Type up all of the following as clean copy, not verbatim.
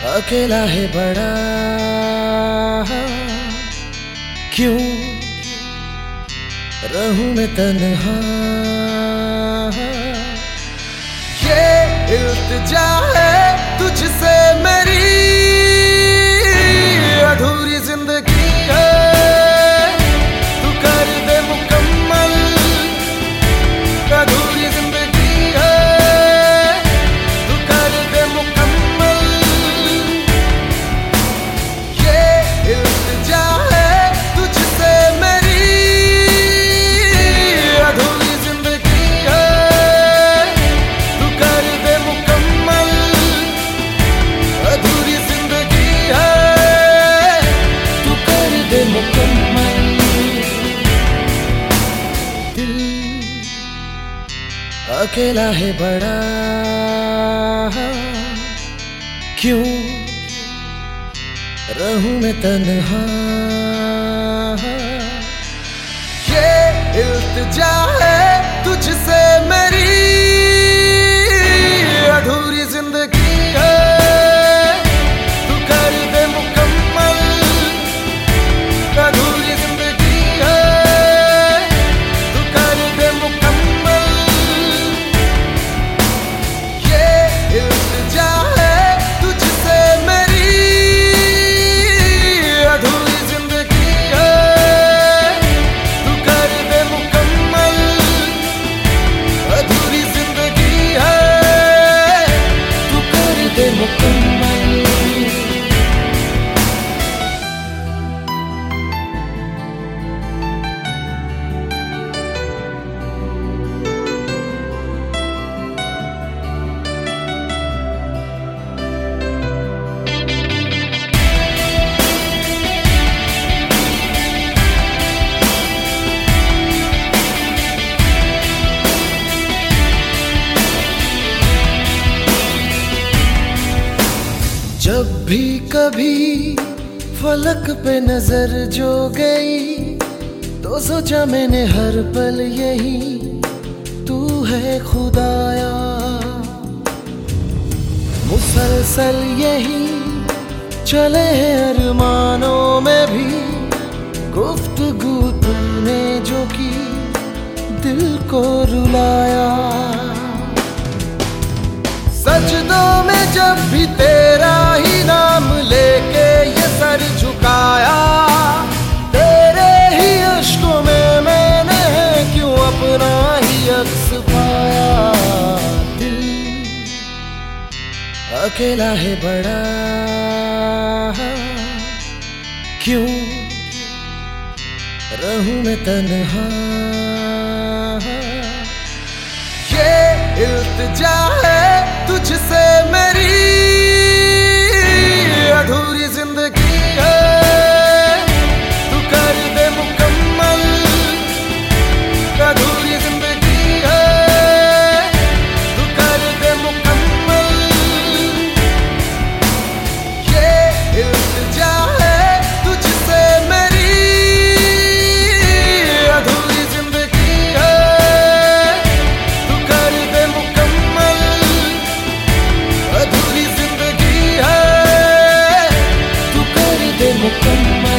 अकेला है बड़ा, क्यों रहूं मैं तन्हा। ये इल्तिजा है तुझसे मेरी, अधूरी जिंदगी है तू कर दे मुकम्मल। अधूरी जिंदगी है तू कर दे मुकम्मल। ये इल्तिजा है तुझसे मेरी, अधूरी जिंदगी है तू कर दे मुकम्मल। अधूरी जिंदगी है तू कर दे मुकम्मल। दिल अकेला है बड़ा, क्यों रहूं मैं तन्हा। ये इल्तिजा है तुझसे मेरी, अधूरी जिंदगी है तू कर दे मुकम्मल। अधूरी जिंदगी है तू कर दे मुकम्मल। ये इल्तिजा है तुझसे मेरी, अधूरी जिंदगी है तू कर दे मुकम्मल। अधूरी जिंदगी है तू कर दे मुकम्मल। जब भी कभी फलक पे नजर जो गई, तो सोचा मैंने हर पल यही तू है खुदाया। मुसलसल यही चले हैं अरमानों में भी, गुफ्तगू तूने जो की दिल को रुलाया। सजदों में जब भी तेरा ही नाम लेके ये सर झुकाया, तेरे ही अश्कों में मैंने क्यों अपना ही अक्स पाया। दिल अकेला है बड़ा, क्यों रहूं मैं तन्हा। ये इल्तिजा है तुझसे मेरी, अधूरी जिंदगी है तू कर दे मुकम्मल। अधूरी जिंदगी है तू कर दे मुकम्मल। ये इल्तिजा है तुझसे मेरी, अधूरी जिंदगी है तू कर दे मुकम्मल। अधूरी जिंदगी है तू कर दे मुकम्मल।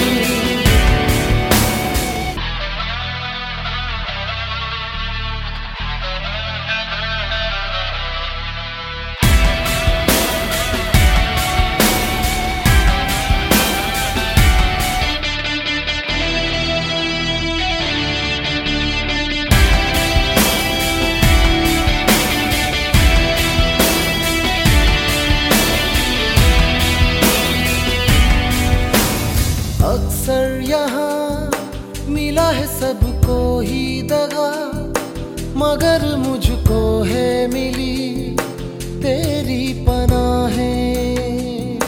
अक्सर यहाँ मिला है सबको ही दगा, मगर मुझको है मिली तेरी पनाहें।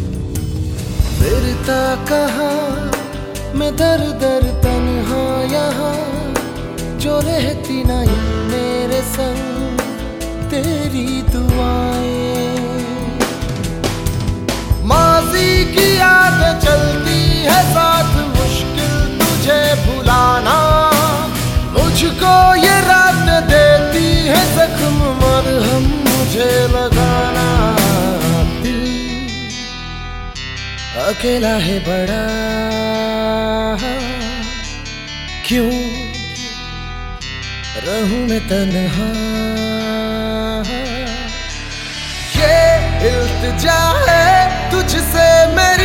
फिरता कहाँ मैं दर दर तन्हा यहाँ, जो रहती नहीं मेरे संग तेरी दुआएं। माज़ी की यादें चलती है साथ, मुश्किल तुझे भुलाना। मुझको ये रात देती है जख्म मरहम मुझे लगाना। दिल अकेला है बड़ा, क्यों रहूं मैं तन्हा। ये इल्तिजा है तुझसे मैं